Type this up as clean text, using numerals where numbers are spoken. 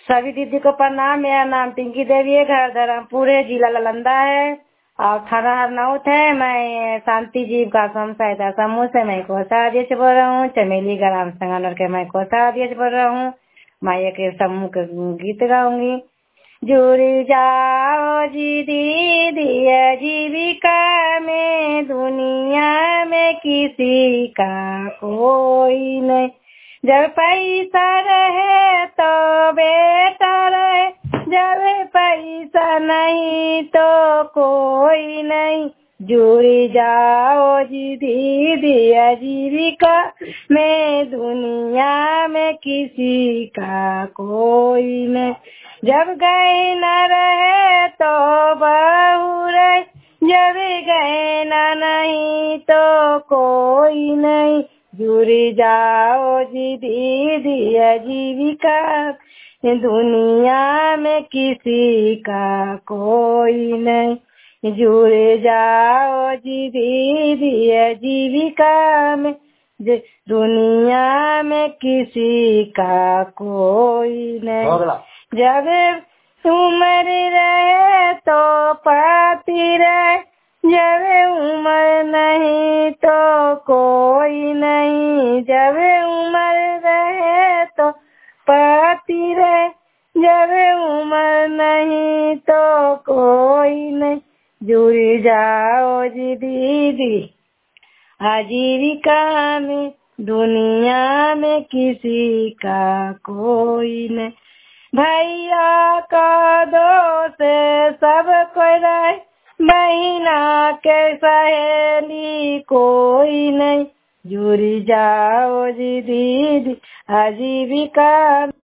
सभी दीदी को प्रणाम। मेरा नाम टिंकी देवी है, घर धर्मपुर है, जिला नालंदा है और थाना हरनौत है। मैं शांति जीविका स्वयं सहायता समूह से मैं कोषाध्यक्ष बोल रहा हूँ। चमेली ग्राम संगनर के मैं कोषाध्यक्ष बोल रहा हूँ। मैं एक समूह के गीत गाऊंगी। जुड़ जाओ जी दीदी जीविका में, दुनिया में किसी का कोई नहीं। जब पैसा रहे तो बेटा रहे, जब पैसा नहीं तो कोई नहीं। जुड़ जाओ जी दीदी जीविका में, दुनिया में किसी का कोई नहीं। जब गए न रहे तो बहू रहे, जब गए न नहीं तो कोई नहीं। जुड़ जाओ जी दीदी जीविका, दुनिया में किसी का कोई नहीं। जुड़ जाओ जी दीदी जीविका में, दुनिया में किसी का कोई नहीं। जब उम्र रहे तो पाती रहे, जब उम्र नहीं तो कोई नहीं। जब उम्र रहे तो पाती रहे, जब उम्र नहीं तो कोई नहीं। जुड़ जाओ जी दीदी आजीविका में, दुनिया में किसी का कोई नहीं। भैया का दोस्त सब कोई रहे, बहिना के सहेली कोई नहीं। जुड़ जाओ जी दीदी आजीविका।